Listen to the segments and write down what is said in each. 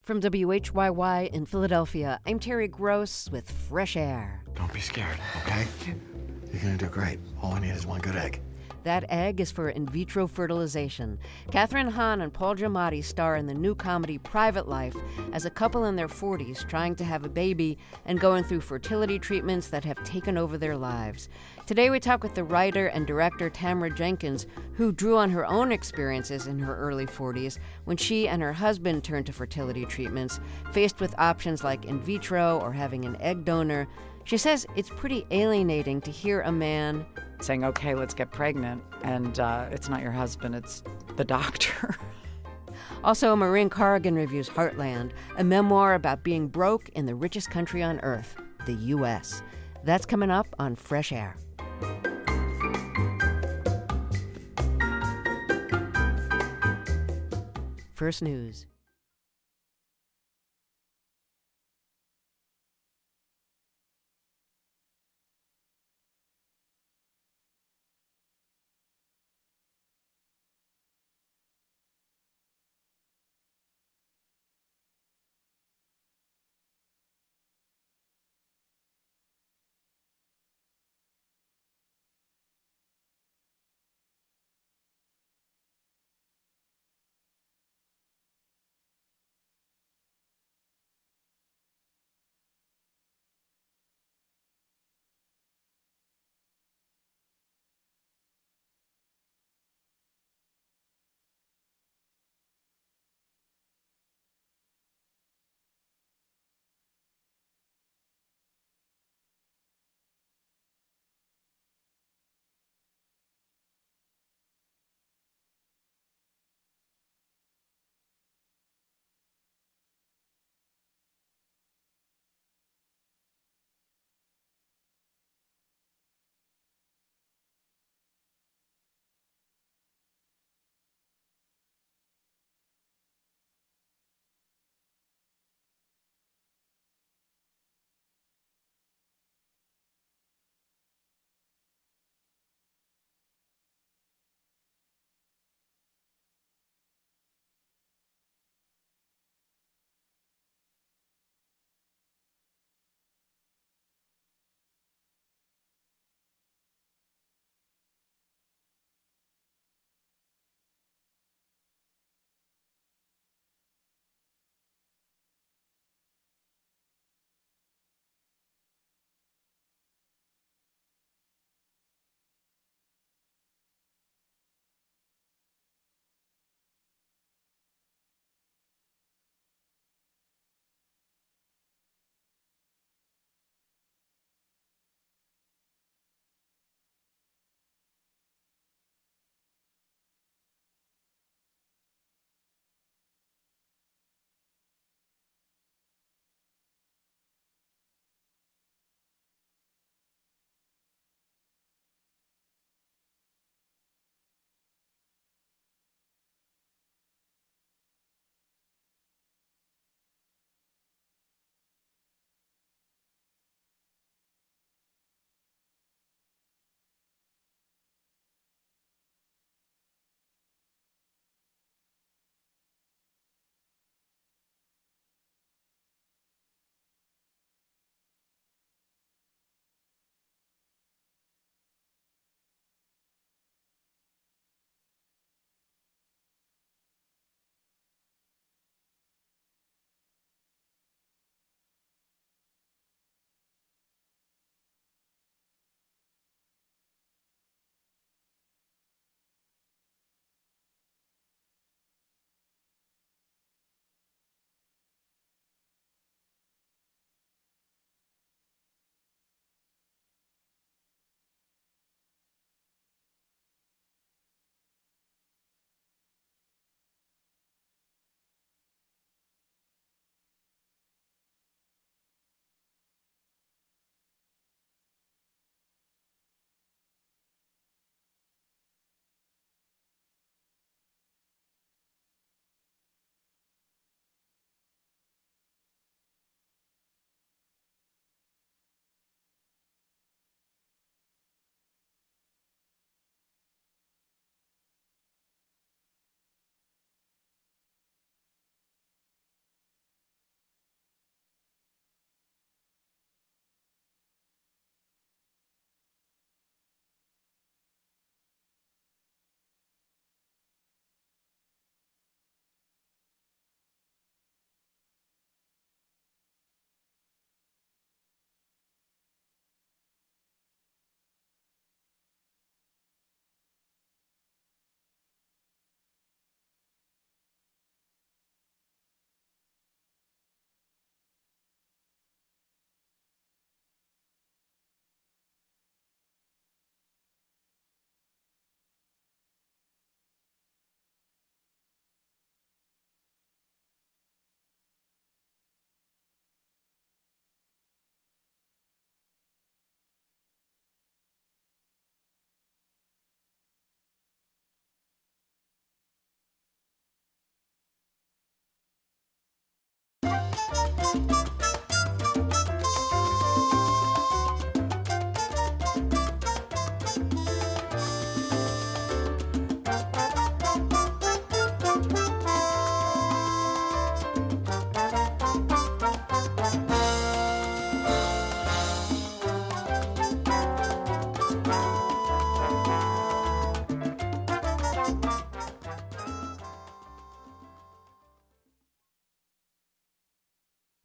From WHYY in Philadelphia, I'm Terry Gross with Fresh Air. Don't be scared, okay? You're gonna do great. All I need is one good egg. That egg is for in vitro fertilization. Kathryn Hahn and Paul Giamatti star in the new comedy Private Life as a couple in their 40s trying to have a baby and going through fertility treatments that have taken over their lives. Today we talk with the writer and director Tamara Jenkins, who drew on her own experiences in her early 40s when she and her husband turned to fertility treatments, faced with options like in vitro or having an egg donor. She says it's pretty alienating to hear a man saying, okay, let's get pregnant, and it's not your husband, it's the doctor. Also, Maureen Corrigan reviews Heartland, a memoir about being broke in the richest country on earth, the U.S. That's coming up on Fresh Air. First News.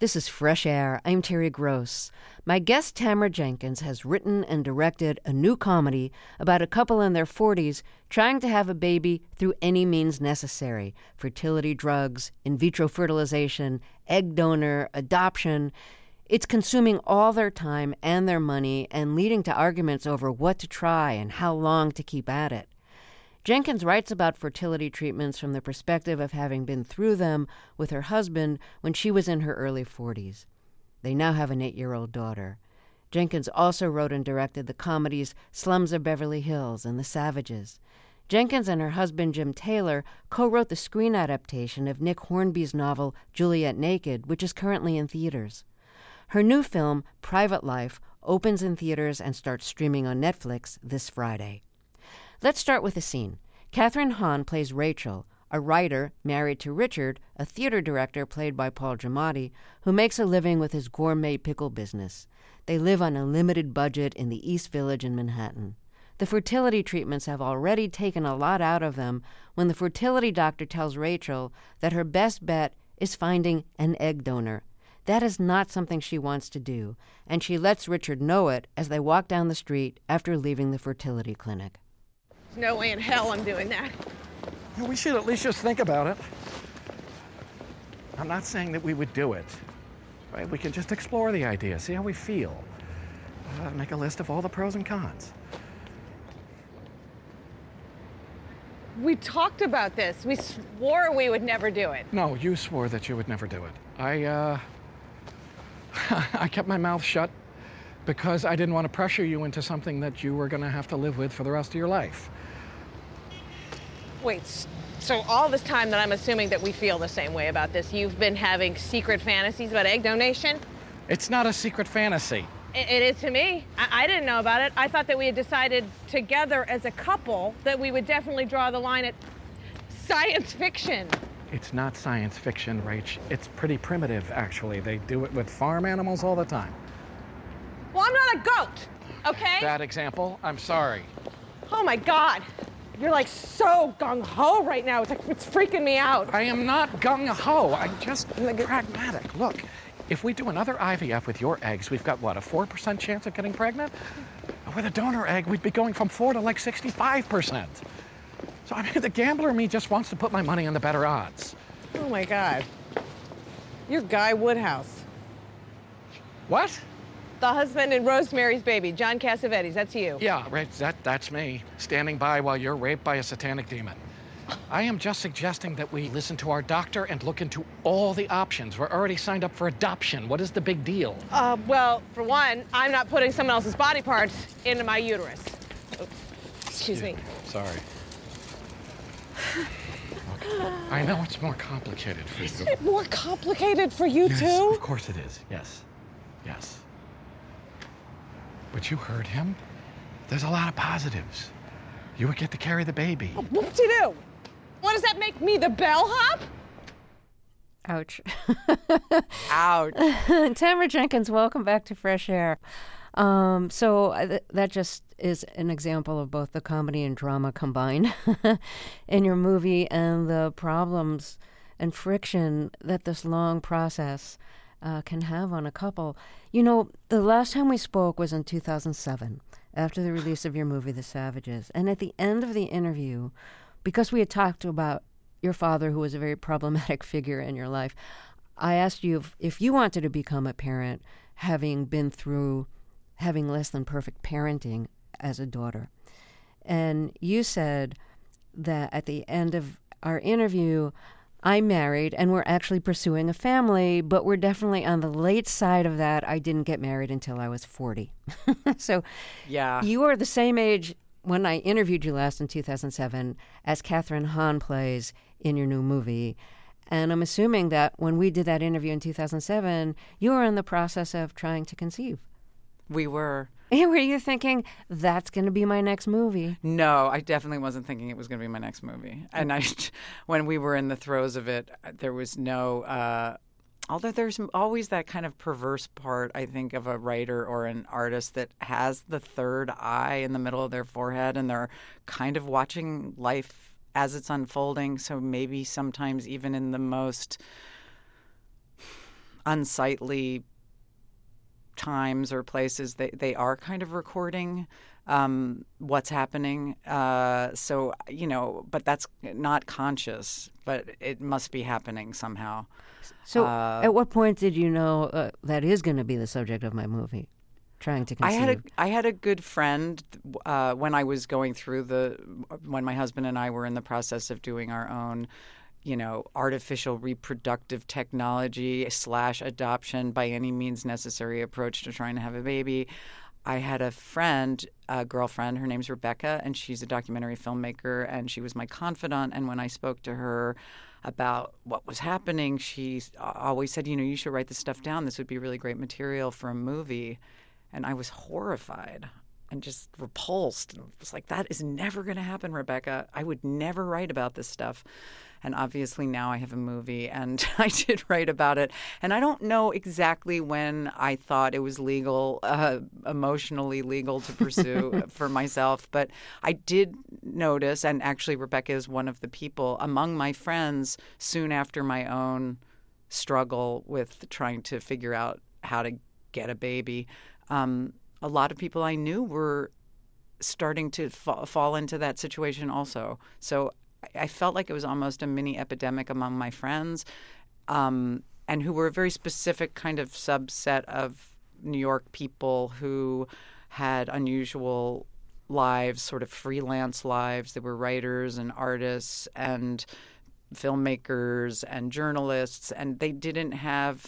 This is Fresh Air. I'm Terry Gross. My guest Tamara Jenkins has written and directed a new comedy about a couple in their 40s trying to have a baby through any means necessary. Fertility drugs, in vitro fertilization, egg donor, adoption. It's consuming all their time and their money and leading to arguments over what to try and how long to keep at it. Jenkins writes about fertility treatments from the perspective of having been through them with her husband when she was in her early 40s. They now have an 8-year-old daughter. Jenkins also wrote and directed the comedies Slums of Beverly Hills and The Savages. Jenkins and her husband Jim Taylor co-wrote the screen adaptation of Nick Hornby's novel Juliet Naked, which is currently in theaters. Her new film, Private Life, opens in theaters and starts streaming on Netflix this Friday. Let's start with a scene. Kathryn Hahn plays Rachel, a writer married to Richard, a theater director played by Paul Giamatti, who makes a living with his gourmet pickle business. They live on a limited budget in the East Village in Manhattan. The fertility treatments have already taken a lot out of them when the fertility doctor tells Rachel that her best bet is finding an egg donor. That is not something she wants to do, and she lets Richard know it as they walk down the street after leaving the fertility clinic. No way in hell I'm doing that. We should at least just think about it. I'm not saying that we would do it. Right? We can just explore the idea, see how we feel. Make a list of all the pros and cons. We talked about this. We swore we would never do it. No, you swore that you would never do it. I kept my mouth shut because I didn't want to pressure you into something that you were going to have to live with for the rest of your life. Wait, so all this time that I'm assuming that we feel the same way about this, you've been having secret fantasies about egg donation? It's not a secret fantasy. It is to me. I didn't know about it. I thought that we had decided together as a couple that we would definitely draw the line at science fiction. It's not science fiction, Rach. It's pretty primitive, actually. They do it with farm animals all the time. Well, I'm not a goat, okay? Bad example. I'm sorry. Oh my God. You're like so gung-ho right now. It's freaking me out. I am not gung-ho. I'm just pragmatic. Look, if we do another IVF with your eggs, we've got, what, a 4% chance of getting pregnant? With a donor egg, we'd be going from 4 to like 65%. So, I mean, the gambler in me just wants to put my money on the better odds. Oh my God. You're Guy Woodhouse. What? The husband in Rosemary's Baby, John Cassavetes, that's you. Yeah, right, that's me, standing by while you're raped by a satanic demon. I am just suggesting that we listen to our doctor and look into all the options. We're already signed up for adoption. What is the big deal? Well, for one, I'm not putting someone else's body parts into my uterus. Oops. Excuse me. Sorry. Okay. I know it's more complicated for you. Isn't it more complicated for you Yes, too? of course it is. Yes. Yes. But you heard him. There's a lot of positives. You would get to carry the baby. Whoop-de-doo. What does that make me, the bellhop? Ouch. Ouch. Tamara Jenkins, welcome back to Fresh Air. That just is an example of both the comedy and drama combined in your movie and the problems and friction that this long process can have on a couple. You know, the last time we spoke was in 2007, after the release of your movie, The Savages. And at the end of the interview, because we had talked about your father, who was a very problematic figure in your life, I asked you if you wanted to become a parent, having been through having less than perfect parenting as a daughter. And you said that at the end of our interview, I'm married and we're actually pursuing a family, but we're definitely on the late side of that. I didn't get married until I was 40. So Yeah. you are the same age when I interviewed you last in 2007 as Kathryn Hahn plays in your new movie. And I'm assuming that when we did that interview in 2007, you were in the process of trying to conceive. We were. And were you thinking, that's going to be my next movie? No, I definitely wasn't thinking it was going to be my next movie. And when we were in the throes of it, there was no, although there's always that kind of perverse part, I think, of a writer or an artist that has the third eye in the middle of their forehead and they're kind of watching life as it's unfolding. So maybe sometimes even in the most unsightly times or places, they are kind of recording what's happening. So, but that's not conscious, but it must be happening somehow. So at what point did you know that is going to be the subject of my movie? Trying to conceive. I had a good friend when I was going through when my husband and I were in the process of doing our own, artificial reproductive technology / adoption by any means necessary approach to trying to have a baby. I had a girlfriend, her name's Rebecca, and she's a documentary filmmaker, and she was my confidant. And when I spoke to her about what was happening, she always said, you should write this stuff down. This would be really great material for a movie. And I was horrified and just repulsed. And was like, that is never going to happen, Rebecca. I would never write about this stuff. And obviously now I have a movie, and I did write about it. And I don't know exactly when I thought it was legal, emotionally legal to pursue for myself. But I did notice, and actually Rebecca is one of the people among my friends soon after my own struggle with trying to figure out how to get a baby. A lot of people I knew were starting to fall into that situation also. So I felt like it was almost a mini epidemic among my friends, and who were a very specific kind of subset of New York people who had unusual lives, sort of freelance lives. They were writers and artists and filmmakers and journalists, and they didn't have,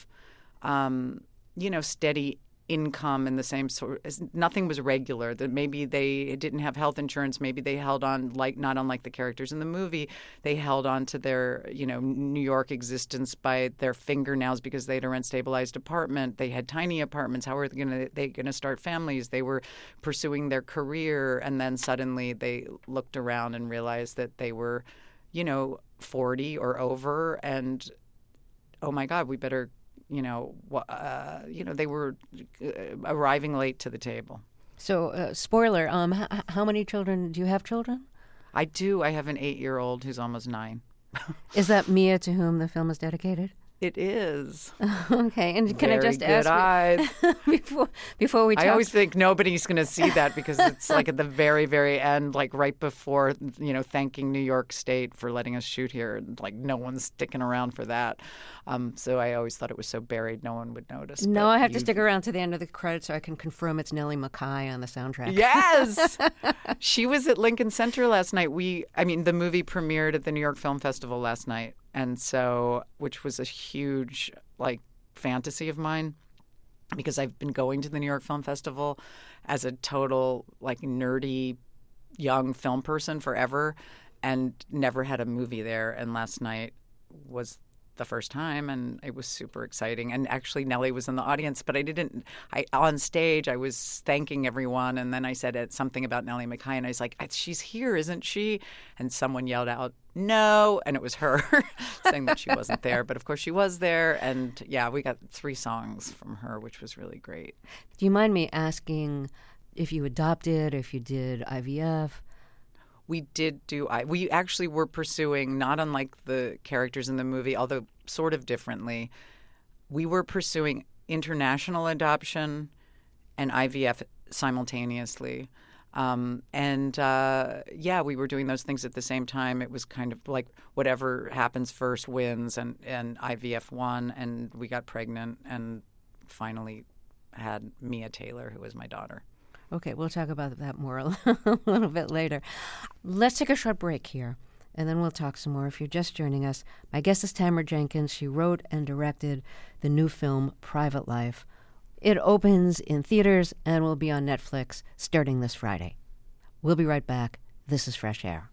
steady income in the same sort. Nothing was regular. That maybe they didn't have health insurance. Maybe they held on, not unlike the characters in the movie. They held on to their New York existence by their fingernails because they had a rent-stabilized apartment. They had tiny apartments. How are they going to start families? They were pursuing their career, and then suddenly they looked around and realized that they were 40 or over, and oh my God, we better. They were arriving late to the table. So, spoiler, how many children, do you have children? I do. I have an 8-year-old who's almost 9. Is that Mia to whom the film is dedicated? It is. Okay, and can Very I just good ask eyes. before we talk? I always think nobody's going to see that because it's like at the very, very end, like right before, thanking New York State for letting us shoot here. Like no one's sticking around for that. So I always thought it was so buried no one would notice. No, I have to stick around to the end of the credits so I can confirm it's Nellie McKay on the soundtrack. Yes! She was at Lincoln Center last night. The movie premiered at the New York Film Festival last night. And so, which was a huge, fantasy of mine because I've been going to the New York Film Festival as a total, nerdy young film person forever and never had a movie there. And last night was the first time, and it was super exciting. And actually, Nellie was in the audience, but on stage, I was thanking everyone, and then I said something about Nellie McKay, and I was like, she's here, isn't she? And someone yelled out, no, and it was her saying that she wasn't there. But of course, she was there, and yeah, we got 3 songs from her, which was really great. Do you mind me asking if you adopted, if you did IVF? We we actually were pursuing, not unlike the characters in the movie, although sort of differently, we were pursuing international adoption and IVF simultaneously. We were doing those things at the same time. It was kind of like whatever happens first wins, and IVF won, and we got pregnant and finally had Mia Taylor, who was my daughter. Okay, we'll talk about that more a little bit later. Let's take a short break here, and then we'll talk some more. If you're just joining us, my guest is Tamara Jenkins. She wrote and directed the new film, Private Life. It opens in theaters and will be on Netflix starting this Friday. We'll be right back. This is Fresh Air.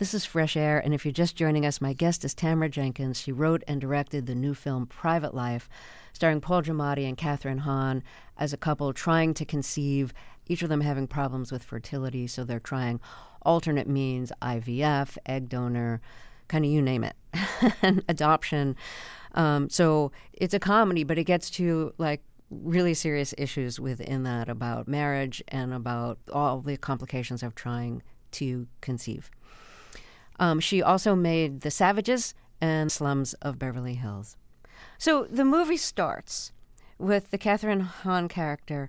This is Fresh Air, and if you're just joining us, my guest is Tamara Jenkins. She wrote and directed the new film Private Life, starring Paul Giamatti and Kathryn Hahn as a couple trying to conceive, each of them having problems with fertility, so they're trying alternate means, IVF, egg donor, kind of you name it, and adoption. So it's a comedy, but it gets to like really serious issues within that about marriage and about all the complications of trying to conceive. She also made The Savages and Slums of Beverly Hills. So the movie starts with the Kathryn Hahn character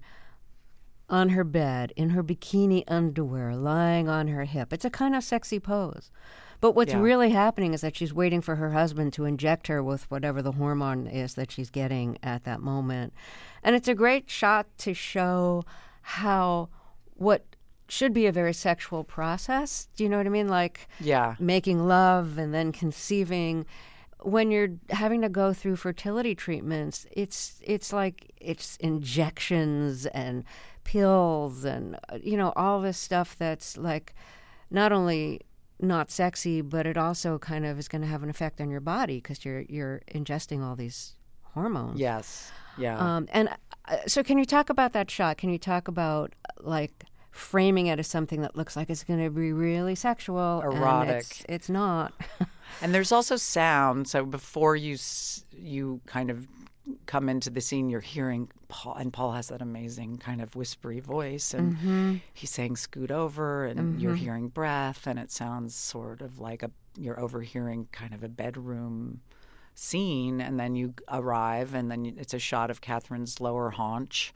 on her bed in her bikini underwear, lying on her hip. It's a kind of sexy pose. But what's really happening is that she's waiting for her husband to inject her with whatever the hormone is that she's getting at that moment. And it's a great shot to show how what should be a very sexual process. Do you know what I mean? Like making love and then conceiving. When you're having to go through fertility treatments, it's like it's injections and pills and, all this stuff that's like not only not sexy, but it also kind of is going to have an effect on your body because you're ingesting all these hormones. Yes. Yeah. So can you talk about that shot? Can you talk about like framing it as something that looks like it's going to be really sexual, erotic? And it's not. And there's also sound. So before you kind of come into the scene, you're hearing Paul, and Paul has that amazing kind of whispery voice, and he's saying "scoot over," and you're hearing breath, and it sounds sort of like you're overhearing kind of a bedroom scene, and then you arrive, and then it's a shot of Kathryn's lower haunch.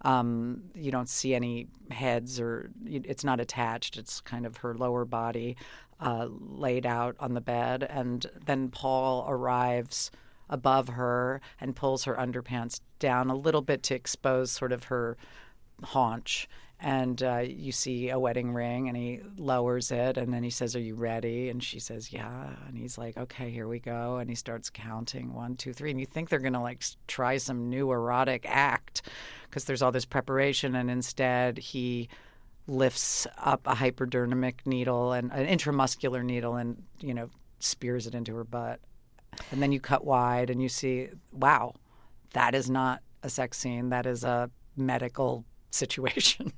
You don't see any heads, or it's not attached. It's kind of her lower body laid out on the bed, and then Paul arrives above her and pulls her underpants down a little bit to expose sort of her haunch. And you see a wedding ring, and he lowers it, and then he says, "Are you ready?" And she says, "Yeah." And he's like, "Okay, here we go." And he starts counting 1, 2, 3. And you think they're going to like try some new erotic act because there's all this preparation, and instead he lifts up a hypodermic needle and an intramuscular needle and, spears it into her butt. And then you cut wide and you see, wow, that is not a sex scene. That is a medical situation.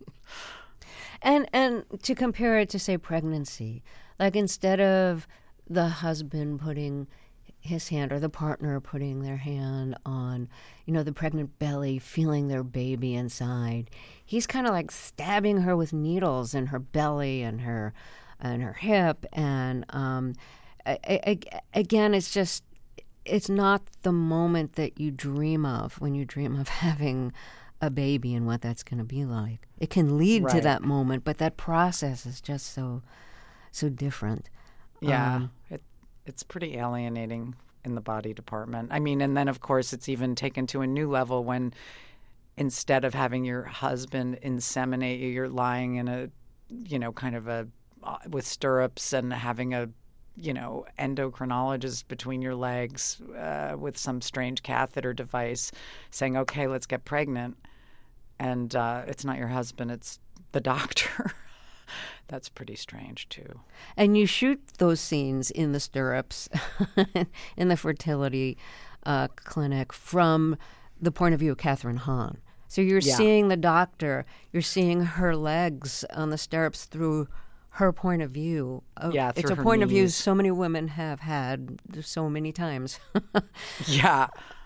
And to compare it to, say, pregnancy, like instead of the husband putting his hand or the partner putting their hand on, the pregnant belly, feeling their baby inside, he's kind of like stabbing her with needles in her belly and her hip. And again, it's not the moment that you dream of when you dream of having a baby and what that's going to be like. It can lead to that moment, but that process is just so different. Yeah, it's pretty alienating in the body department. I mean, and then of course it's even taken to a new level when instead of having your husband inseminate you, you're lying in a, kind of with stirrups and having a endocrinologist between your legs with some strange catheter device saying, "Okay, let's get pregnant." And it's not your husband, it's the doctor. That's pretty strange, too. And you shoot those scenes in the stirrups in the fertility clinic from the point of view of Kathryn Hahn. So you're seeing the doctor, you're seeing her legs on the stirrups through her point of view. It's a point of view so many women have had so many times. Yeah.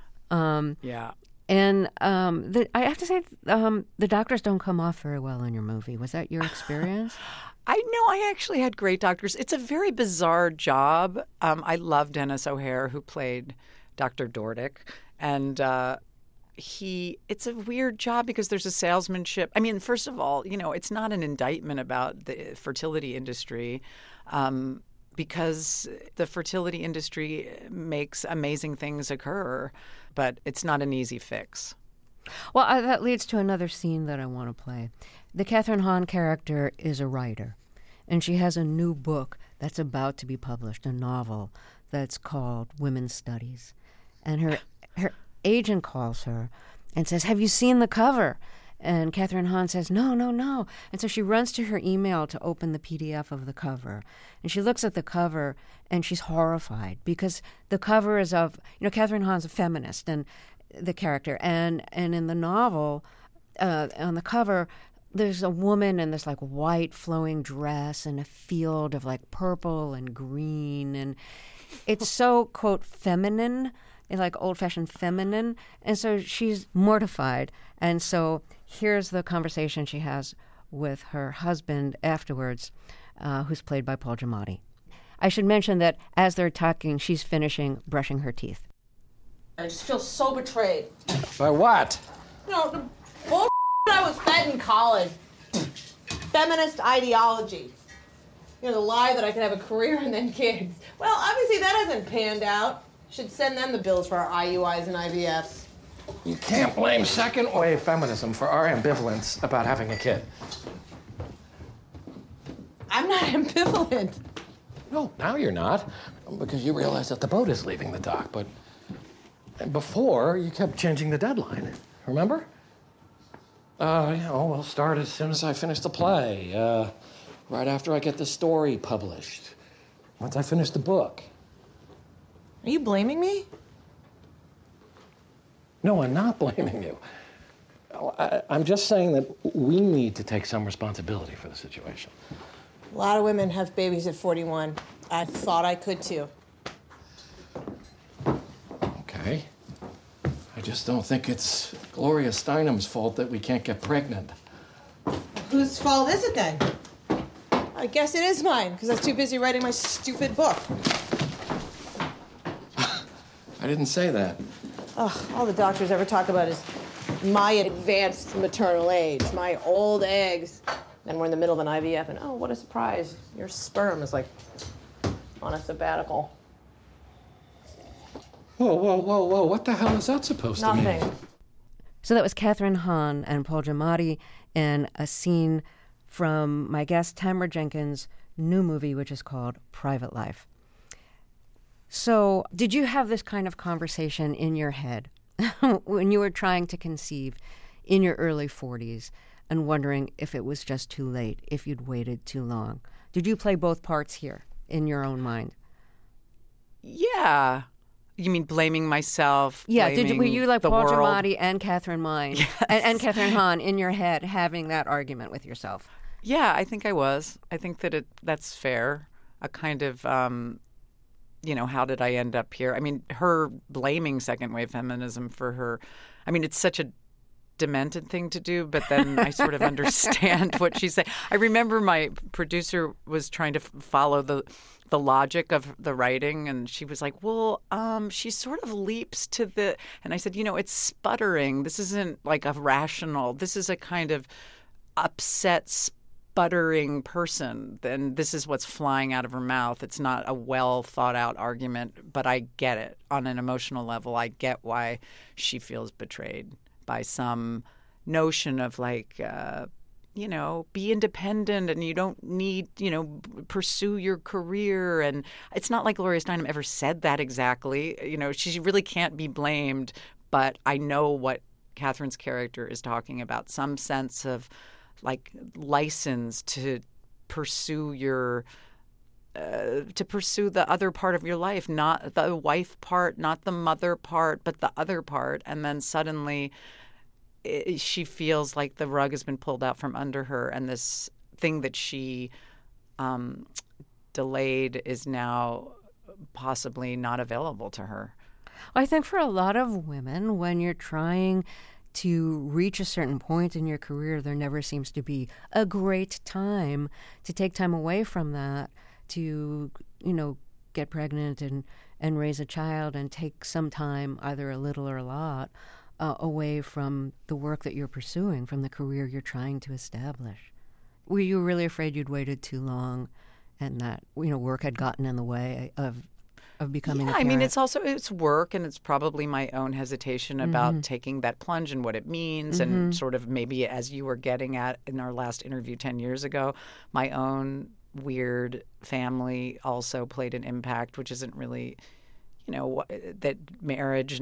And I have to say, the doctors don't come off very well in your movie. Was that your experience? I know. I actually had great doctors. It's a very bizarre job. I love Dennis O'Hare, who played Dr. Dordick. And it's a weird job because there's a salesmanship. I mean, first of all, it's not an indictment about the fertility industry because the fertility industry makes amazing things occur, but it's not an easy fix. Well, that leads to another scene that I want to play. The Kathryn Hahn character is a writer, and she has a new book that's about to be published, a novel that's called Women's Studies. And her agent calls her and says, "Have you seen the cover?" And Catherine Hahn says, no, no, no. And so she runs to her email to open the PDF of the cover. And she looks at the cover and she's horrified because the cover is of, Catherine Hahn's a feminist and the character. And in the novel, on the cover, there's a woman in this like white flowing dress in a field of like purple and green. And it's so, quote, feminine, like old-fashioned feminine. And so she's mortified. And so here's the conversation she has with her husband afterwards, who's played by Paul Giamatti. I should mention that as they're talking, she's finishing brushing her teeth. I just feel so betrayed. By what? The bull I was fed in college. Feminist ideology. The lie that I could have a career and then kids. Well, obviously that hasn't panned out. Should send them the bills for our IUIs and IVFs. You can't blame second-wave feminism for our ambivalence about having a kid. I'm not ambivalent. No, now you're not, because you realize that the boat is leaving the dock. But before, you kept changing the deadline. Remember? We'll start as soon as I finish the play. Right after I get the story published. Once I finish the book. Are you blaming me? No, I'm not blaming you. I'm just saying that we need to take some responsibility for the situation. A lot of women have babies at 41. I thought I could too. Okay. I just don't think it's Gloria Steinem's fault that we can't get pregnant. Whose fault is it then? I guess it is mine, because I was too busy writing my stupid book. I didn't say that. Ugh, all the doctors ever talk about is my advanced maternal age, my old eggs. Then we're in the middle of an IVF, and oh, what a surprise. Your sperm is like on a sabbatical. Whoa. What the hell is that supposed to mean? Nothing. So that was Catherine Hahn and Paul Giamatti in a scene from my guest Tamara Jenkins' new movie, which is called Private Life. So did you have this kind of conversation in your head when you were trying to conceive in your early 40s and wondering if it was just too late, if you'd waited too long? Did you play both parts here in your own mind? Yeah. You mean blaming myself? Yeah. Were you like Paul world? Giamatti and Catherine Mine and Catherine Hahn in your head having that argument with yourself? Yeah, I think I was. I think that that's fair. A kind of, how did I end up here? I mean, her blaming second wave feminism for her, it's such a demented thing to do, but then I sort of understand what she's saying. I remember my producer was trying to follow the logic of the writing, and she was like, well, she sort of leaps to the, and I said, it's sputtering. This isn't like a rational, this is a kind of upset, sputtering person. Then this is what's flying out of her mouth. It's not a well thought out argument, but I get it on an emotional level. I get why she feels betrayed by some notion of like, be independent and you don't need, pursue your career. And it's not like Gloria Steinem ever said that exactly. She really can't be blamed. But I know what Catherine's character is talking about, some sense of like license to pursue the other part of your life, not the wife part, not the mother part, but the other part. And then suddenly she feels like the rug has been pulled out from under her, and this thing that she delayed is now possibly not available to her. I think for a lot of women, when you're trying to reach a certain point in your career, there never seems to be a great time to take time away from that to, get pregnant and raise a child and take some time, either a little or a lot, away from the work that you're pursuing, from the career you're trying to establish. Were you really afraid you'd waited too long and that, work had gotten in the way of becoming a parent? It's work, and it's probably my own hesitation about taking that plunge and what it means, and sort of maybe as you were getting at in our last interview 10 years ago, my own weird family also played an impact, which isn't really, that marriage and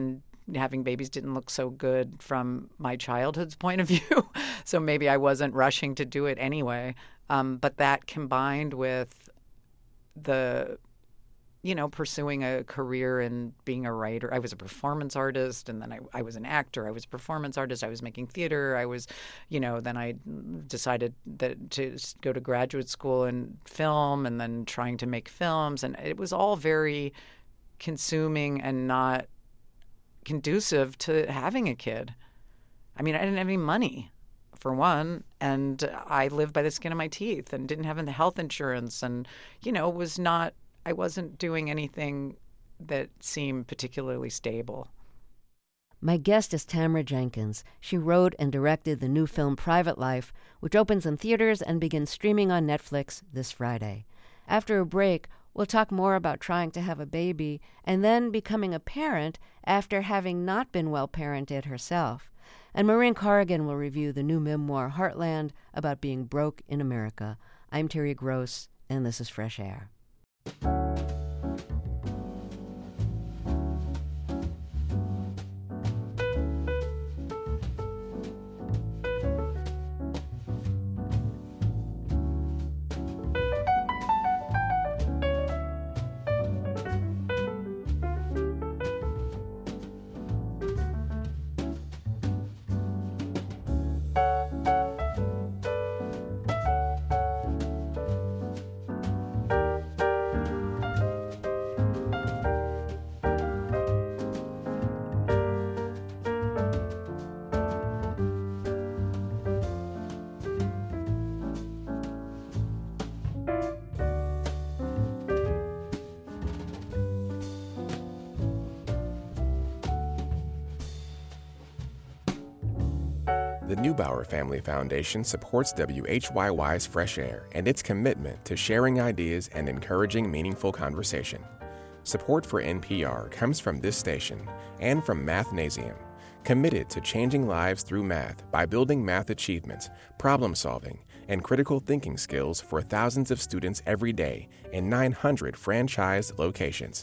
having babies didn't look so good from my childhood's point of view. So maybe I wasn't rushing to do it anyway. But that combined with the, pursuing a career in being a writer. I was a performance artist, and then I was an actor. I was a performance artist. I was making theater. I was, then I decided to go to graduate school in film, and then trying to make films. And it was all very consuming and not conducive to having a kid. I mean, I didn't have any money, for one, and I lived by the skin of my teeth and didn't have any health insurance, and, I wasn't doing anything that seemed particularly stable. My guest is Tamara Jenkins. She wrote and directed the new film Private Life, which opens in theaters and begins streaming on Netflix this Friday. After a break, we'll talk more about trying to have a baby and then becoming a parent after having not been well parented herself. And Maureen Corrigan will review the new memoir Heartland about being broke in America. I'm Terry Gross, and this is Fresh Air. The Neubauer Family Foundation supports WHYY's Fresh Air and its commitment to sharing ideas and encouraging meaningful conversation. Support for NPR comes from this station and from Mathnasium, committed to changing lives through math by building math achievements, problem solving, and critical thinking skills for thousands of students every day in 900 franchised locations.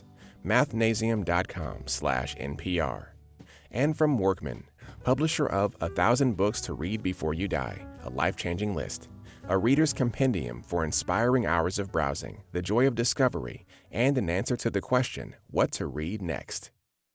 Mathnasium.com/NPR. And from Workman, publisher of 1,000 Books to Read Before You Die, a life-changing list, a reader's compendium for inspiring hours of browsing, the joy of discovery, and an answer to the question, what to read next.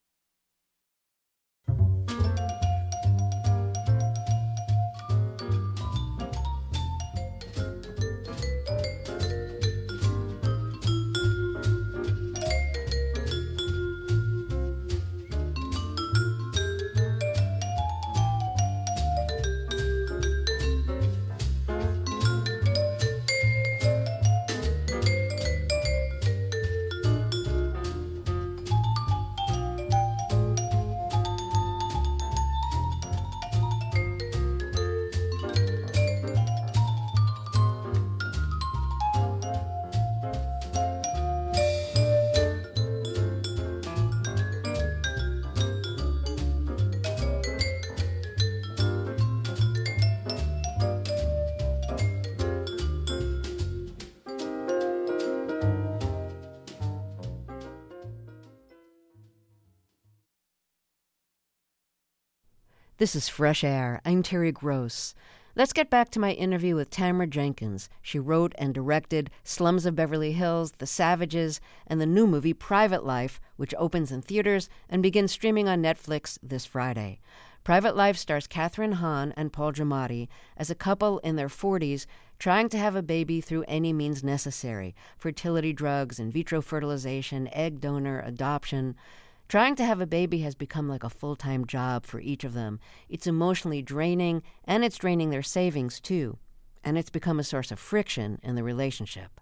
This is Fresh Air. I'm Terry Gross. Let's get back to my interview with Tamara Jenkins. She wrote and directed Slums of Beverly Hills, The Savages, and the new movie Private Life, which opens in theaters and begins streaming on Netflix this Friday. Private Life stars Kathryn Hahn and Paul Giamatti as a couple in their 40s trying to have a baby through any means necessary: fertility drugs, in vitro fertilization, egg donor, adoption. Trying to have a baby has become like a full-time job for each of them. It's emotionally draining, and it's draining their savings, too. And it's become a source of friction in the relationship.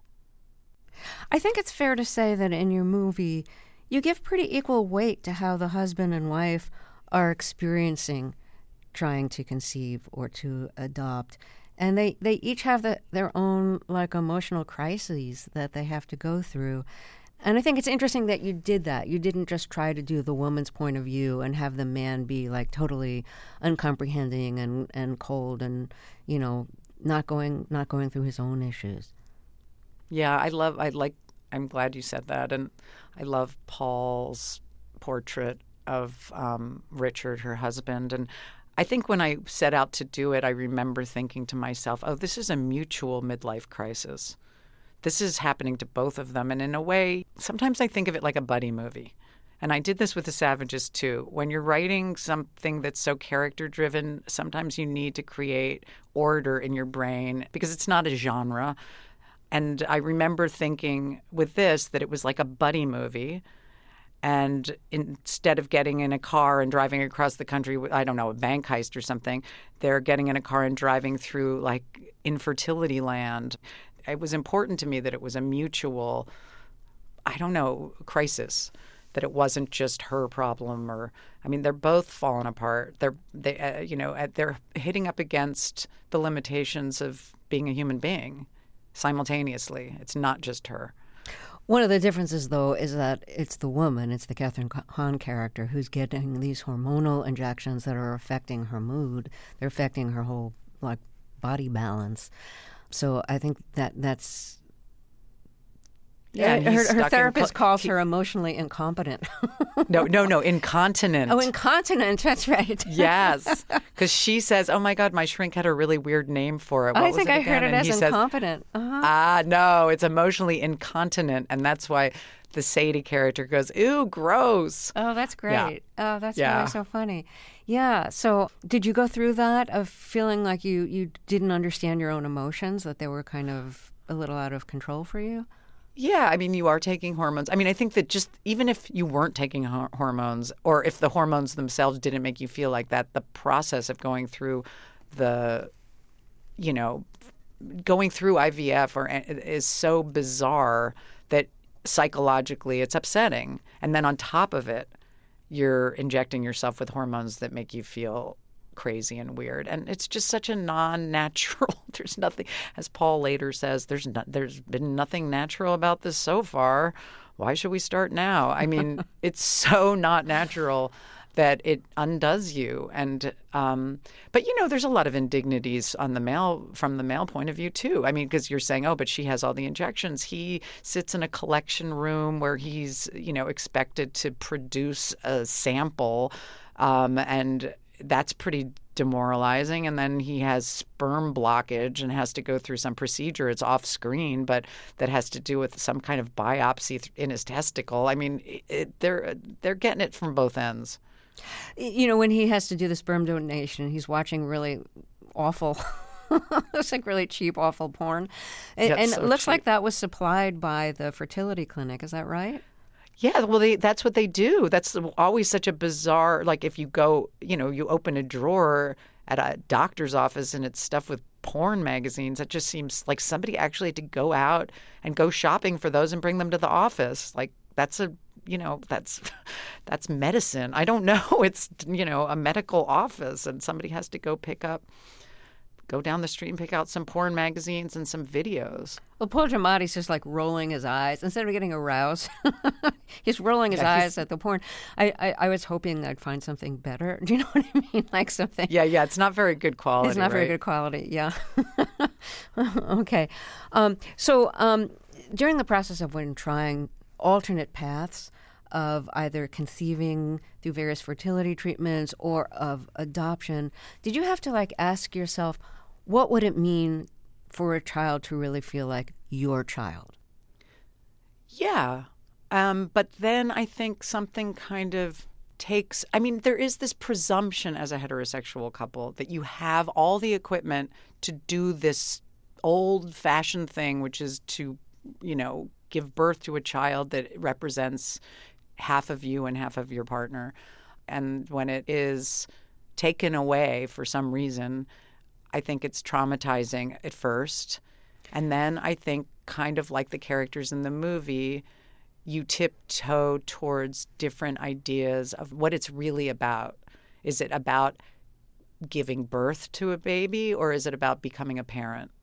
I think it's fair to say that in your movie, you give pretty equal weight to how the husband and wife are experiencing trying to conceive or to adopt. And they each have their own, emotional crises that they have to go through. And I think it's interesting that you did that. You didn't just try to do the woman's point of view and have the man be totally uncomprehending and cold and, not going through his own issues. Yeah, I'm glad you said that. And I love Paul's portrait of Richard, her husband. And I think when I set out to do it, I remember thinking to myself, oh, this is a mutual midlife crisis. This is happening to both of them. And in a way, sometimes I think of it like a buddy movie. And I did this with The Savages, too. When you're writing something that's so character-driven, sometimes you need to create order in your brain because it's not a genre. And I remember thinking with this that it was like a buddy movie. And instead of getting in a car and driving across the country, I don't know, a bank heist or something, they're getting in a car and driving through like infertility land. It was important to me that it was a mutual, I don't know, crisis, that it wasn't just her problem. Or, I mean, they're both falling apart. They're hitting up against the limitations of being a human being simultaneously. It's not just her. One of the differences, though, is that it's the woman, it's the Catherine Hahn character who's getting these hormonal injections that are affecting her mood. They're affecting her whole like body balance. So I think that's her therapist calls her emotionally incompetent. No, incontinent. Oh, incontinent. That's right. Yes, because she says, "Oh my God, my shrink had a really weird name for it." I think I heard it as incompetent. No, it's emotionally incontinent, and that's why the Sadie character goes, "Ew, gross." Oh, that's great. Yeah. Oh, that's really so funny. Yeah. So, did you go through that of feeling like you didn't understand your own emotions, that they were kind of a little out of control for you? Yeah, I mean, you are taking hormones. I mean, I think that just even if you weren't taking hormones, or if the hormones themselves didn't make you feel like that, the process of going through going through IVF is so bizarre that psychologically it's upsetting. And then on top of it, you're injecting yourself with hormones that make you feel crazy and weird, and it's just such a non-natural. There's nothing, as Paul later says, there's been nothing natural about this so far. Why should we start now? I mean, it's so not natural that it undoes you. And but there's a lot of indignities from the male point of view too. I mean, because you're saying, oh, but she has all the injections. He sits in a collection room where he's expected to produce a sample, and that's pretty demoralizing. And then he has sperm blockage and has to go through some procedure. It's off screen, but that has to do with some kind of biopsy in his testicle. I mean, they're getting it from both ends. When he has to do the sperm donation, he's watching really awful, looks like really cheap, awful porn. And it looks like that was supplied by the fertility clinic. Is that right? Yeah, well, that's what they do. That's always such a bizarre, like if you go, you open a drawer at a doctor's office and it's stuffed with porn magazines, it just seems like somebody actually had to go out and go shopping for those and bring them to the office. Like that's medicine. I don't know. It's, a medical office and somebody has to go down the street and pick out some porn magazines and some videos. Well, Paul Giamatti's just like rolling his eyes. Instead of getting aroused, he's rolling his eyes at the porn. I was hoping I'd find something better. Do you know what I mean? Like something. Yeah, it's not very good quality. It's not very good quality, yeah. Okay. So during the process of when trying alternate paths of either conceiving through various fertility treatments or of adoption, did you have to ask yourself, what would it mean for a child to really feel like your child? Yeah. But then I think something kind of there is this presumption as a heterosexual couple that you have all the equipment to do this old-fashioned thing, which is to, give birth to a child that represents half of you and half of your partner. And when it is taken away for some reason, I think it's traumatizing at first. And then I think, kind of like the characters in the movie, you tiptoe towards different ideas of what it's really about. Is it about giving birth to a baby, or is it about becoming a parent?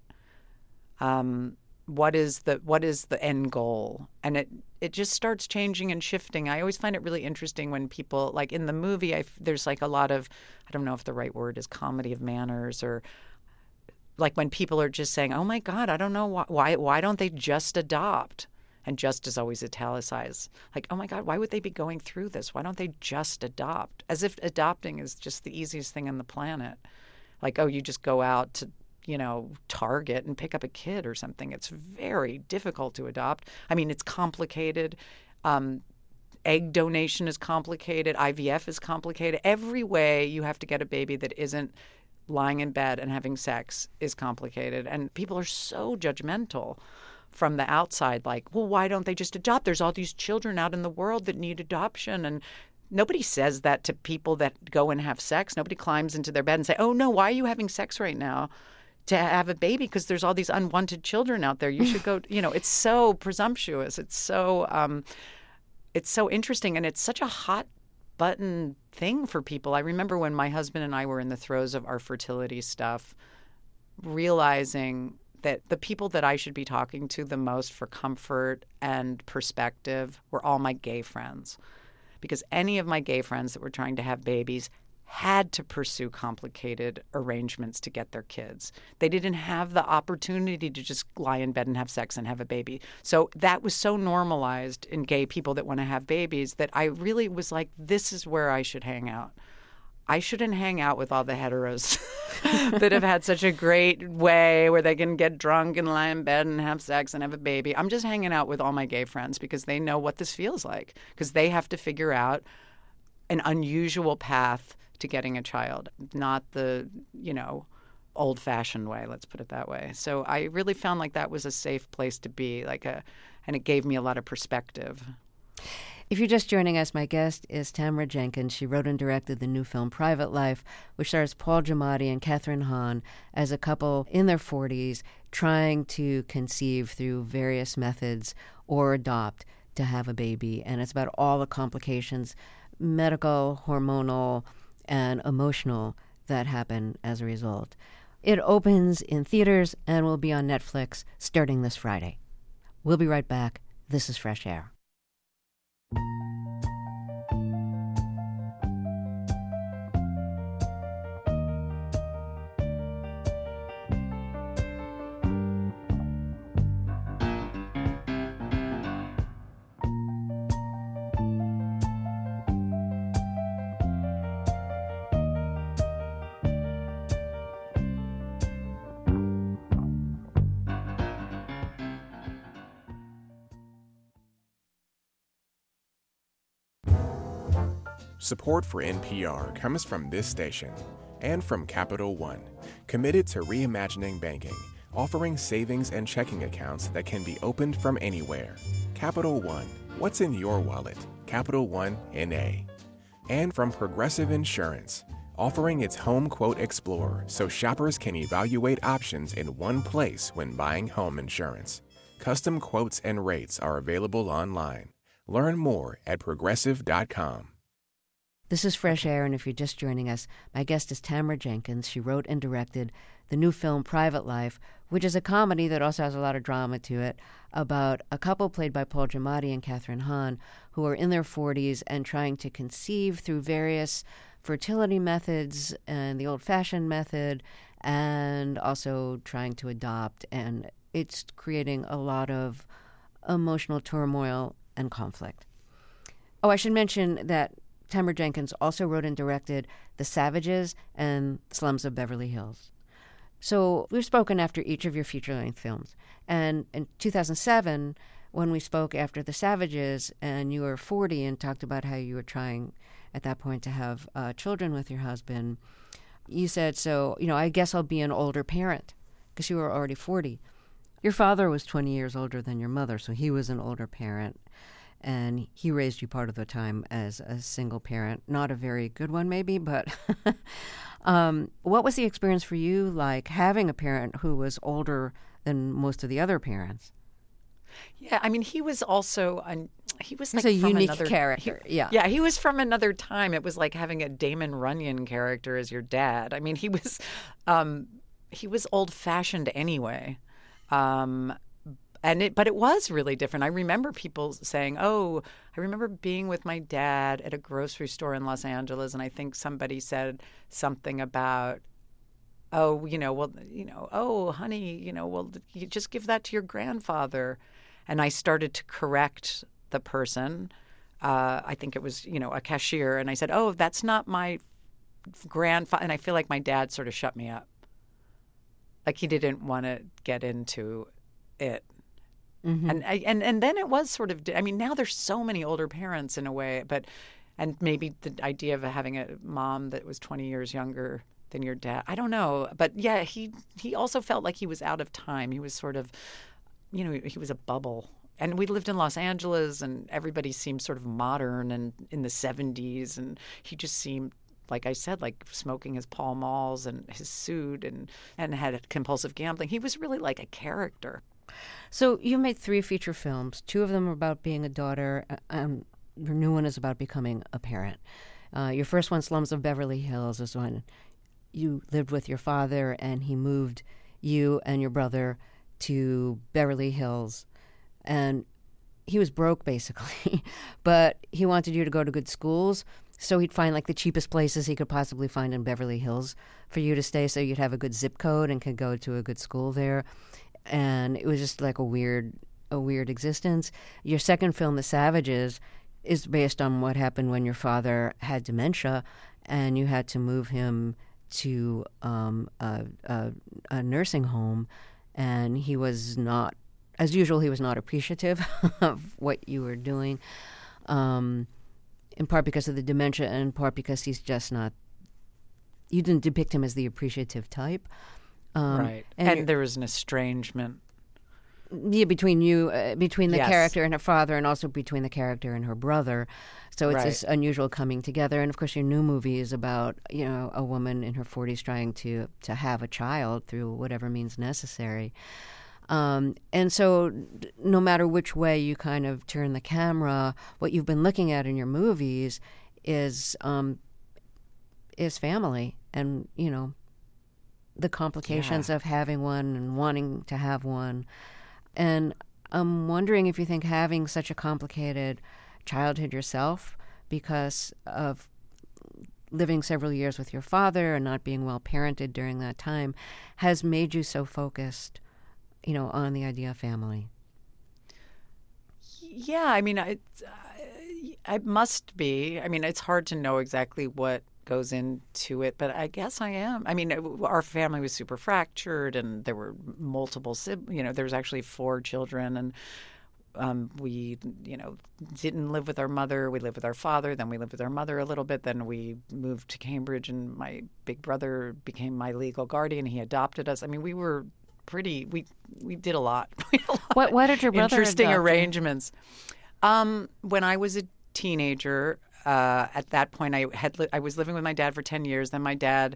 What is the end goal? And it just starts changing and shifting. I always find it really interesting when people, like in the movie, there's like a lot of, I don't know if the right word is comedy of manners, or like when people are just saying, oh my God, I don't know why don't they just adopt? And just is always italicized. Like, oh my God, why would they be going through this? Why don't they just adopt? As if adopting is just the easiest thing on the planet. Like, oh, you just go out to, Target and pick up a kid or something. It's very difficult to adopt. I mean, it's complicated. Egg donation is complicated. IVF is complicated. Every way you have to get a baby that isn't lying in bed and having sex is complicated. And people are so judgmental from the outside, like, well, why don't they just adopt? There's all these children out in the world that need adoption. And nobody says that to people that go and have sex. Nobody climbs into their bed and say, oh, no, why are you having sex right now to have a baby? Because there's all these unwanted children out there. You should go, it's so presumptuous. It's so interesting. And it's such a hot button thing for people. I remember when my husband and I were in the throes of our fertility stuff, realizing that the people that I should be talking to the most for comfort and perspective were all my gay friends. Because any of my gay friends that were trying to have babies had to pursue complicated arrangements to get their kids. They didn't have the opportunity to just lie in bed and have sex and have a baby. So that was so normalized in gay people that want to have babies that I really was like, this is where I should hang out. I shouldn't hang out with all the heteros that have had such a great way where they can get drunk and lie in bed and have sex and have a baby. I'm just hanging out with all my gay friends because they know what this feels like, because they have to figure out an unusual path to getting a child, not the, old-fashioned way, let's put it that way. So I really found like that was a safe place to be, and it gave me a lot of perspective. If you're just joining us, my guest is Tamara Jenkins. She wrote and directed the new film Private Life, which stars Paul Giamatti and Kathryn Hahn as a couple in their 40s trying to conceive through various methods or adopt to have a baby. And it's about all the complications, medical, hormonal, and emotional, that happen as a result. It opens in theaters and will be on Netflix starting this Friday. We'll be right back. This is Fresh Air. Support for NPR comes from this station and from Capital One, committed to reimagining banking, offering savings and checking accounts that can be opened from anywhere. Capital One, what's in your wallet? Capital One N.A. And from Progressive Insurance, offering its Home Quote Explorer so shoppers can evaluate options in one place when buying home insurance. Custom quotes and rates are available online. Learn more at progressive.com. This is Fresh Air, and if you're just joining us, my guest is Tamara Jenkins. She wrote and directed the new film Private Life, which is a comedy that also has a lot of drama to it, about a couple played by Paul Giamatti and Kathryn Hahn who are in their 40s and trying to conceive through various fertility methods and the old-fashioned method, and also trying to adopt. And it's creating a lot of emotional turmoil and conflict. Oh, I should mention that Tamara Jenkins also wrote and directed The Savages and Slums of Beverly Hills. So we've spoken after each of your feature-length films. And in 2007, when we spoke after The Savages, and you were 40 and talked about how you were trying at that point to have children with your husband, you said, so, I guess I'll be an older parent, because you were already 40. Your father was 20 years older than your mother, so he was an older parent. And he raised you part of the time as a single parent. Not a very good one, maybe, but what was the experience for you like having a parent who was older than most of the other parents? Yeah, I mean, he was also he's like a from unique another character. Yeah, he was from another time. It was like having a Damon Runyon character as your dad. I mean, he was old-fashioned anyway. But it was really different. I remember people saying, I remember being with my dad at a grocery store in Los Angeles, and I think somebody said something about, honey, you just give that to your grandfather. And I started to correct the person. I think it was, a cashier. And I said, oh, that's not my grandfather. And I feel like my dad sort of shut me up. Like he didn't want to get into it. Mm-hmm. And then it was sort of, now there's so many older parents in a way, and maybe the idea of having a mom that was 20 years younger than your dad, I don't know. But yeah, he also felt like he was out of time. He was sort of, he was a bubble. And we lived in Los Angeles and everybody seemed sort of modern and in the 70s. And he just seemed, like I said, like smoking his Pall Malls and his suit and had compulsive gambling. He was really like a character. So you made 3 feature films. 2 of them are about being a daughter. Your new one is about becoming a parent. Your first one, Slums of Beverly Hills, is when you lived with your father and he moved you and your brother to Beverly Hills. And he was broke, basically, but he wanted you to go to good schools. So he'd find like the cheapest places he could possibly find in Beverly Hills for you to stay so you'd have a good zip code and could go to a good school there. And it was just like a weird existence. Your second film, The Savages, is based on what happened when your father had dementia and you had to move him to a nursing home. And he was not, as usual, he was not appreciative of what you were doing, in part because of the dementia and in part because he's just not, you didn't depict him as the appreciative type. Right. And there was an estrangement. Yeah, between the Yes. character and her father, and also between the character and her brother. So it's Right. this unusual coming together. And of course, your new movie is about a woman in her 40s trying to have a child through whatever means necessary. And so, no matter which way you kind of turn the camera, what you've been looking at in your movies is family, and the complications of having one and wanting to have one. And I'm wondering if you think having such a complicated childhood yourself, because of living several years with your father and not being well parented during that time, has made you so focused, on the idea of family. Yeah, I must be. It's hard to know exactly what goes into it, but I guess I am. Our family was super fractured, and there were multiple there was actually 4 children, and we didn't live with our mother. We lived with our father, then we lived with our mother a little bit, then we moved to Cambridge, and my big brother became my legal guardian. He adopted us. We were we did a lot. Why did your brother interesting adopt you? arrangements? When I was a teenager, at that point, I was living with my dad for 10 years. Then my dad,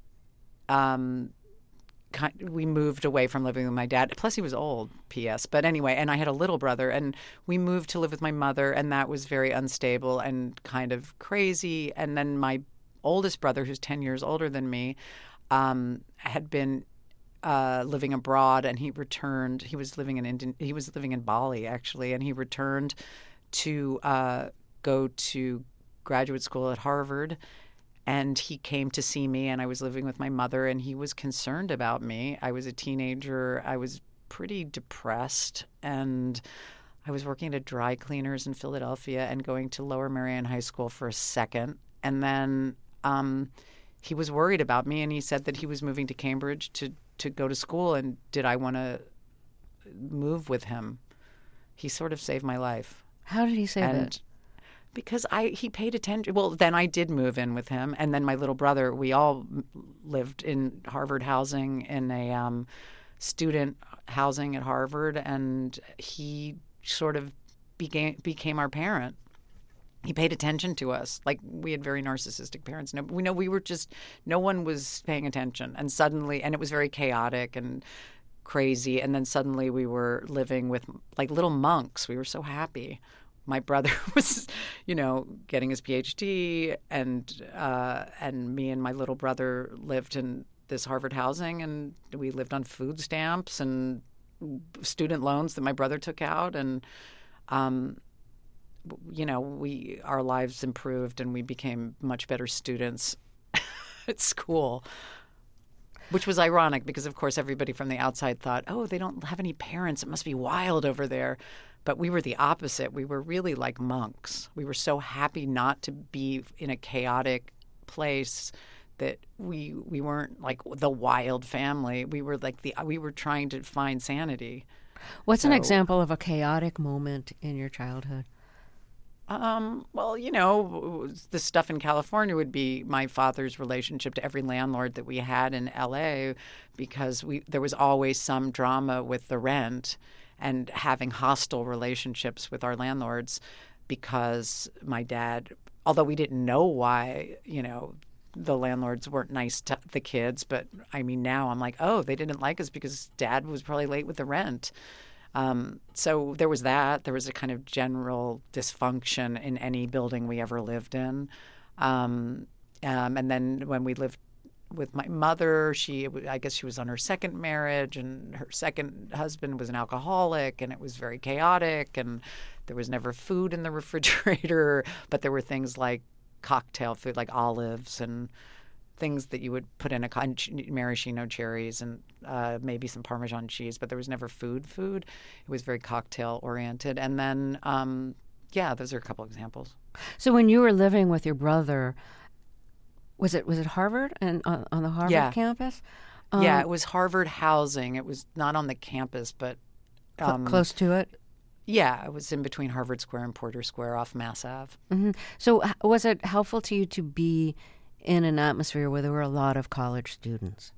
we moved away from living with my dad. Plus, he was old, P.S. But anyway, and I had a little brother, and we moved to live with my mother, and that was very unstable and kind of crazy. And then my oldest brother, who's 10 years older than me, had been living abroad, and he returned. He was living in Bali, actually, and he returned to go to graduate school at Harvard, and he came to see me, and I was living with my mother, and he was concerned about me. I was a teenager. I was pretty depressed, and I was working at a dry cleaners in Philadelphia and going to Lower Merion High School for a second, and then he was worried about me, and he said that he was moving to Cambridge to go to school, and did I want to move with him? He sort of saved my life. How did he say that? Because he paid attention. Well, then I did move in with him, and then my little brother. We all lived in Harvard housing, in a student housing at Harvard, and he sort of became our parent. He paid attention to us. Like, we had very narcissistic parents. No one was paying attention, and suddenly, and it was very chaotic and crazy. And then suddenly we were living with like little monks. We were so happy. My brother was, getting his PhD, and me and my little brother lived in this Harvard housing, and we lived on food stamps and student loans that my brother took out, and our lives improved, and we became much better students at school. Which was ironic because, of course, everybody from the outside thought, oh, they don't have any parents. It must be wild over there. But we were the opposite. We were really like monks. We were so happy not to be in a chaotic place that we weren't like the wild family. We were like we were trying to find sanity. What's an example of a chaotic moment in your childhood? Well, you know, the stuff in California would be my father's relationship to every landlord that we had in L.A. because there was always some drama with the rent and having hostile relationships with our landlords because my dad, although we didn't know why, you know, the landlords weren't nice to the kids. But I mean, now I'm like, oh, they didn't like us because Dad was probably late with the rent. So there was that. There was a kind of general dysfunction in any building we ever lived in. And then when we lived with my mother, I guess she was on her second marriage, and her second husband was an alcoholic, and it was very chaotic, and there was never food in the refrigerator, but there were things like cocktail food, like olives and things that you would put in maraschino cherries and maybe some Parmesan cheese, but there was never food. It was very cocktail oriented. And then, those are a couple examples. So when you were living with your brother, was it Harvard and on the Harvard campus? Yeah, it was Harvard housing. It was not on the campus, but close to it. Yeah, it was in between Harvard Square and Porter Square off Mass Ave. Mm-hmm. So was it helpful to you to be in an atmosphere where there were a lot of college students?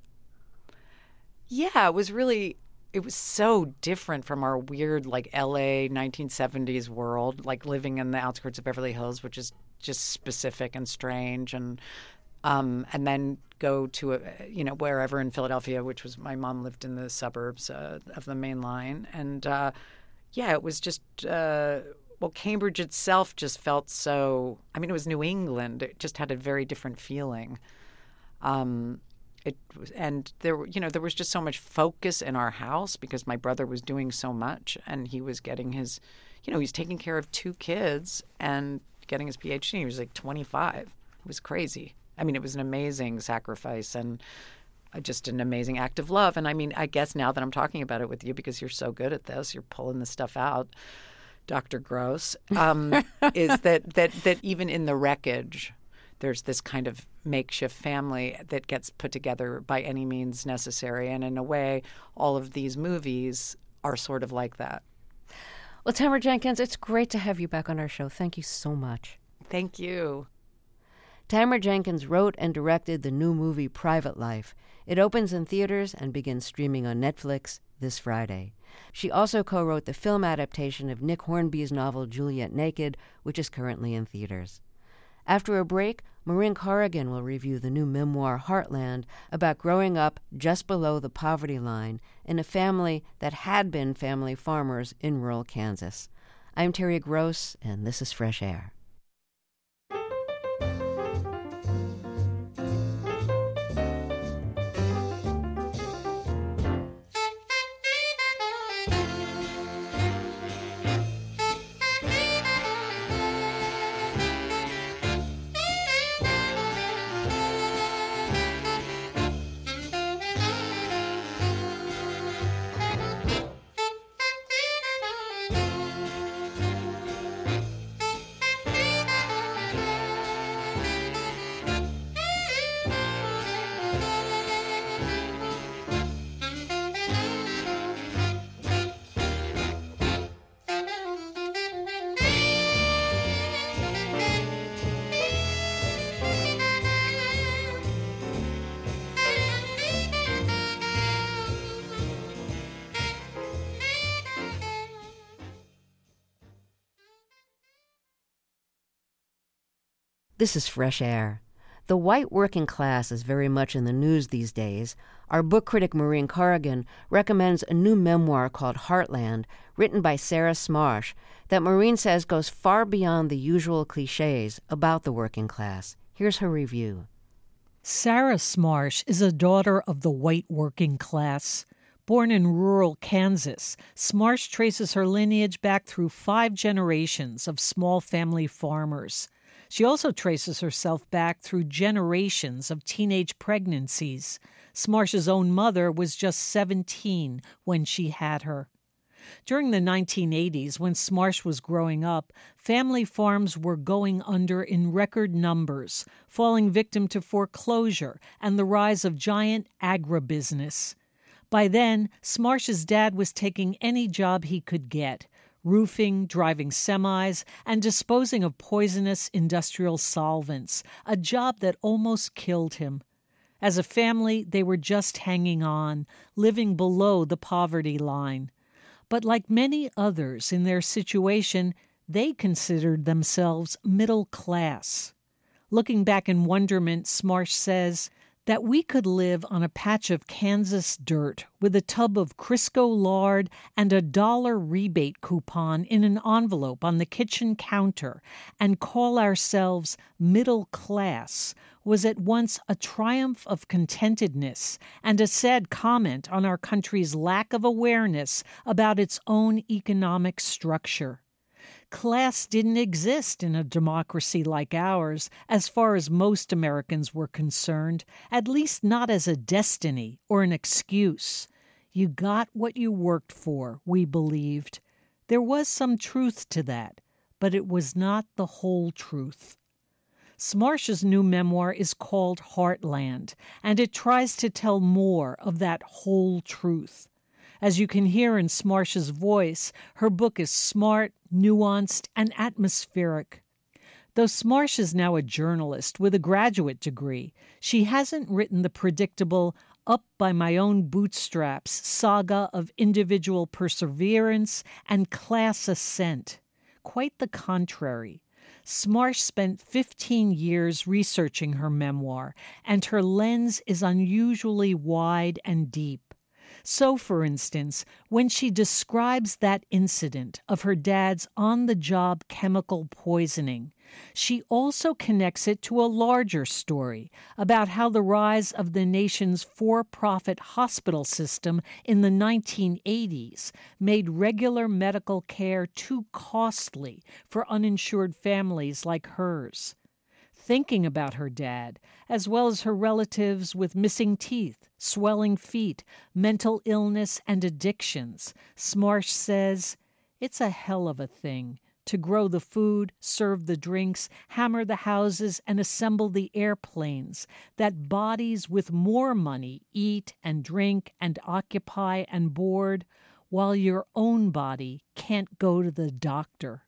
Yeah, it was so different from our weird, like, LA 1970s world, like living in the outskirts of Beverly Hills, which is just specific and strange, and then go to wherever in Philadelphia, which was, my mom lived in the suburbs of the main line, and it was just Cambridge itself just felt so. I mean, it was New England. It just had a very different feeling. There was just so much focus in our house because my brother was doing so much, and he was getting his, he was taking care of 2 kids and getting his PhD. He was like 25. It was crazy. I mean, it was an amazing sacrifice and just an amazing act of love. And I mean, I guess now that I'm talking about it with you, because you're so good at this, you're pulling this stuff out, Dr. Gross, is that even in the wreckage, there's this kind of makeshift family that gets put together by any means necessary. And in a way, all of these movies are sort of like that. Well, Tamara Jenkins, it's great to have you back on our show. Thank you so much. Thank you. Tamara Jenkins wrote and directed the new movie Private Life. It opens in theaters and begins streaming on Netflix this Friday. She also co-wrote the film adaptation of Nick Hornby's novel Juliet Naked, which is currently in theaters. After a break, Maureen Corrigan will review the new memoir Heartland about growing up just below the poverty line in a family that had been family farmers in rural Kansas. I'm Terry Gross, and this is Fresh Air. This is Fresh Air. The white working class is very much in the news these days. Our book critic Maureen Corrigan recommends a new memoir called Heartland, written by Sarah Smarsh, that Maureen says goes far beyond the usual cliches about the working class. Here's her review. Sarah Smarsh is a daughter of the white working class. Born in rural Kansas, Smarsh traces her lineage back through 5 generations of small family farmers. She also traces herself back through generations of teenage pregnancies. Smarsh's own mother was just 17 when she had her. During the 1980s, when Smarsh was growing up, family farms were going under in record numbers, falling victim to foreclosure and the rise of giant agribusiness. By then, Smarsh's dad was taking any job he could get, roofing, driving semis, and disposing of poisonous industrial solvents, a job that almost killed him. As a family, they were just hanging on, living below the poverty line. But like many others in their situation, they considered themselves middle class. Looking back in wonderment, Smarsh says that we could live on a patch of Kansas dirt with a tub of Crisco lard and a $1 rebate coupon in an envelope on the kitchen counter and call ourselves middle class was at once a triumph of contentedness and a sad comment on our country's lack of awareness about its own economic structure. Class didn't exist in a democracy like ours as far as most Americans were concerned, at least not as a destiny or an excuse. You got what you worked for, we believed. There was some truth to that, but it was not the whole truth. Smarsh's new memoir is called Heartland, and it tries to tell more of that whole truth. As you can hear in Smarsh's voice, her book is smart, nuanced, and atmospheric. Though Smarsh is now a journalist with a graduate degree, she hasn't written the predictable, up by my own bootstraps saga of individual perseverance and class ascent. Quite the contrary. Smarsh spent 15 years researching her memoir, and her lens is unusually wide and deep. So, for instance, when she describes that incident of her dad's on-the-job chemical poisoning, she also connects it to a larger story about how the rise of the nation's for-profit hospital system in the 1980s made regular medical care too costly for uninsured families like hers. Thinking about her dad, as well as her relatives with missing teeth, swelling feet, mental illness, and addictions, Smarsh says, it's a hell of a thing to grow the food, serve the drinks, hammer the houses, and assemble the airplanes that bodies with more money eat and drink and occupy and board, while your own body can't go to the doctor.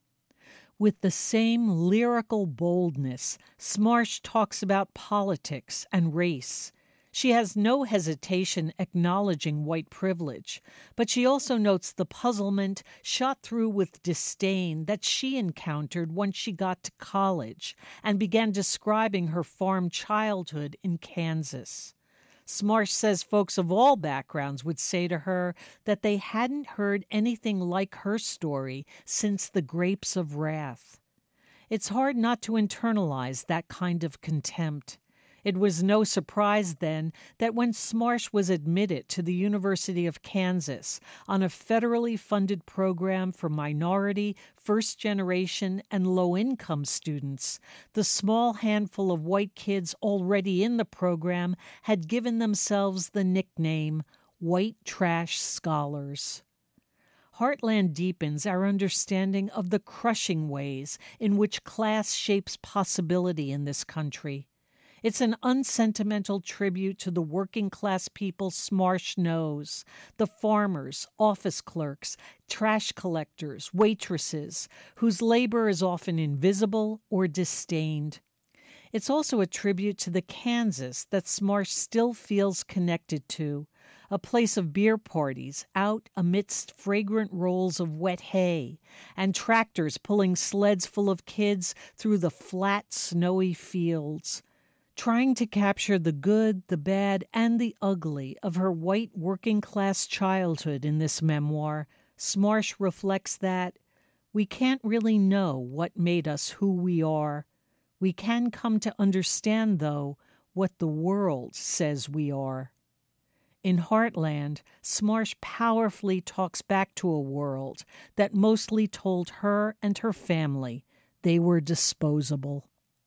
With the same lyrical boldness, Smarsh talks about politics and race. She has no hesitation acknowledging white privilege, but she also notes the puzzlement shot through with disdain that she encountered once she got to college and began describing her farm childhood in Kansas. Smarsh says folks of all backgrounds would say to her that they hadn't heard anything like her story since the Grapes of Wrath. It's hard not to internalize that kind of contempt. It was no surprise, then, that when Smarsh was admitted to the University of Kansas on a federally funded program for minority, first-generation, and low-income students, the small handful of white kids already in the program had given themselves the nickname White Trash Scholars. Heartland deepens our understanding of the crushing ways in which class shapes possibility in this country. It's an unsentimental tribute to the working-class people Smarsh knows, the farmers, office clerks, trash collectors, waitresses, whose labor is often invisible or disdained. It's also a tribute to the Kansas that Smarsh still feels connected to, a place of beer parties out amidst fragrant rolls of wet hay and tractors pulling sleds full of kids through the flat, snowy fields. Trying to capture the good, the bad, and the ugly of her white working-class childhood in this memoir, Smarsh reflects that we can't really know what made us who we are. We can come to understand, though, what the world says we are. In Heartland, Smarsh powerfully talks back to a world that mostly told her and her family they were disposable.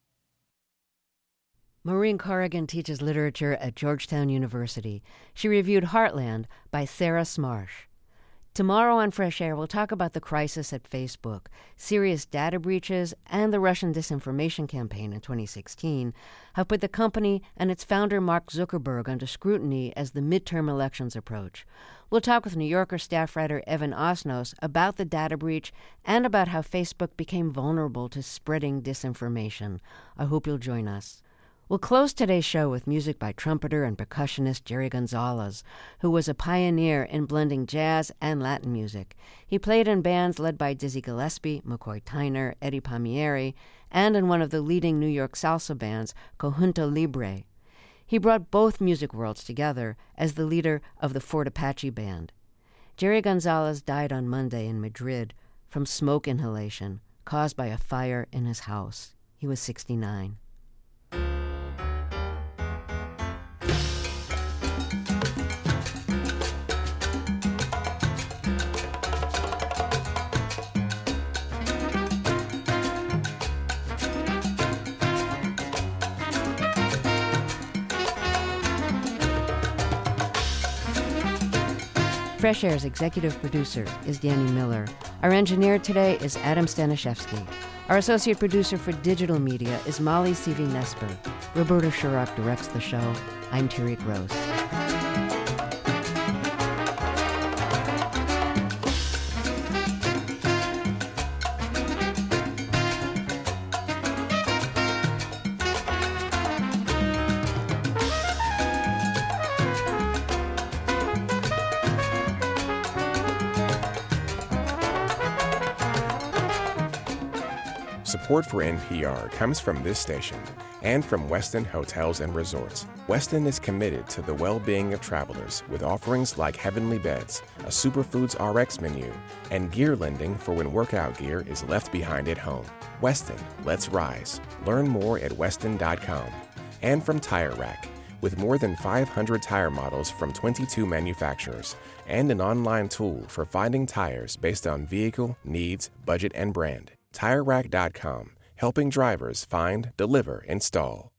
Maureen Corrigan teaches literature at Georgetown University. She reviewed Heartland by Sarah Smarsh. Tomorrow on Fresh Air, we'll talk about the crisis at Facebook, serious data breaches, and the Russian disinformation campaign in 2016 have put the company and its founder Mark Zuckerberg under scrutiny as the midterm elections approach. We'll talk with New Yorker staff writer Evan Osnos about the data breach and about how Facebook became vulnerable to spreading disinformation. I hope you'll join us. We'll close today's show with music by trumpeter and percussionist Jerry Gonzalez, who was a pioneer in blending jazz and Latin music. He played in bands led by Dizzy Gillespie, McCoy Tyner, Eddie Palmieri, and in one of the leading New York salsa bands, Conjunto Libre. He brought both music worlds together as the leader of the Fort Apache Band. Jerry Gonzalez died on Monday in Madrid from smoke inhalation caused by a fire in his house. He was 69. Fresh Air's executive producer is Danny Miller. Our engineer today is Adam Staniszewski. Our associate producer for digital media is Molly Seavey-Nesper. Roberta Shurock directs the show. I'm Thierry Gross. Support for NPR comes from this station and from Westin Hotels and Resorts. Westin is committed to the well-being of travelers with offerings like Heavenly Beds, a Superfoods RX menu, and gear lending for when workout gear is left behind at home. Westin, let's rise. Learn more at westin.com. And from Tire Rack, with more than 500 tire models from 22 manufacturers and an online tool for finding tires based on vehicle, needs, budget, and brand. TireRack.com, helping drivers find, deliver, install.